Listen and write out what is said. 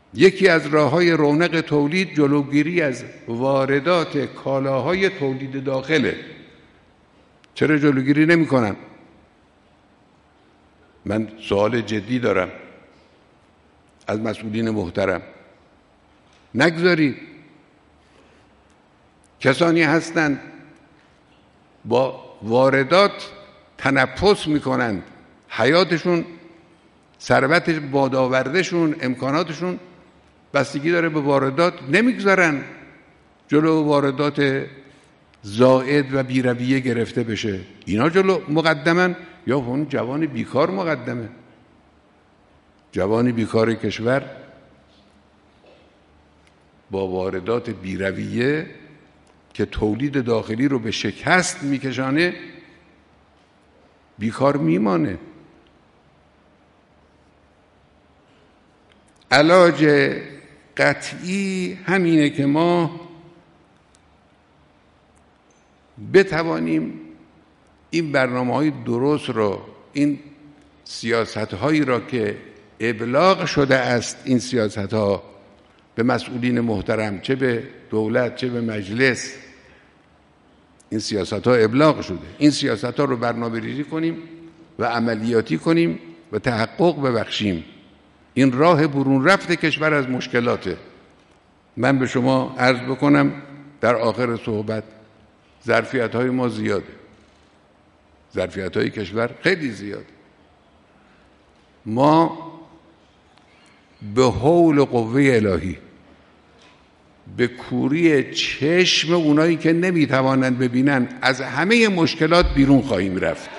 یکی از راه‌های رونق تولید جلوگیری از واردات کالاهای تولید داخله. چرا جلوگیری نمی‌کنن؟ من سوال جدی دارم از مسئولین محترم. نگذارید کسانی هستند با واردات تنفس میکنند، حیاتشون، ثروت بادآوردشون، امکاناتشون بستگی داره به واردات، نمیگذارن جلو واردات زائد و بیرویه گرفته بشه. اینا جلو مقدمن یا اون جوان بیکار مقدمه؟ جوان بیکار کشور با واردات بیرویه که تولید داخلی رو به شکست میکشانه بیکار میمانه. علاج قطعی همینه که ما بتوانیم این برنامه‌های درست را، این سیاست‌هایی را که ابلاغ شده است، این سیاست‌ها به مسئولین محترم، چه به دولت چه به مجلس، این سیاست‌ها ابلاغ شده، این سیاست‌ها رو برنامه‌ریزی کنیم و عملیاتی کنیم و تحقق ببخشیم. این راه برون رفت کشور از مشکلاته. من به شما عرض بکنم در آخر صحبت، ظرفیت‌های ما زیاده، ظرفیت‌های کشور خیلی زیاده. ما به حول و قوه الهی، به کوری چشم اونایی که نمیتوانند ببینن، از همه مشکلات بیرون خواهیم رفت.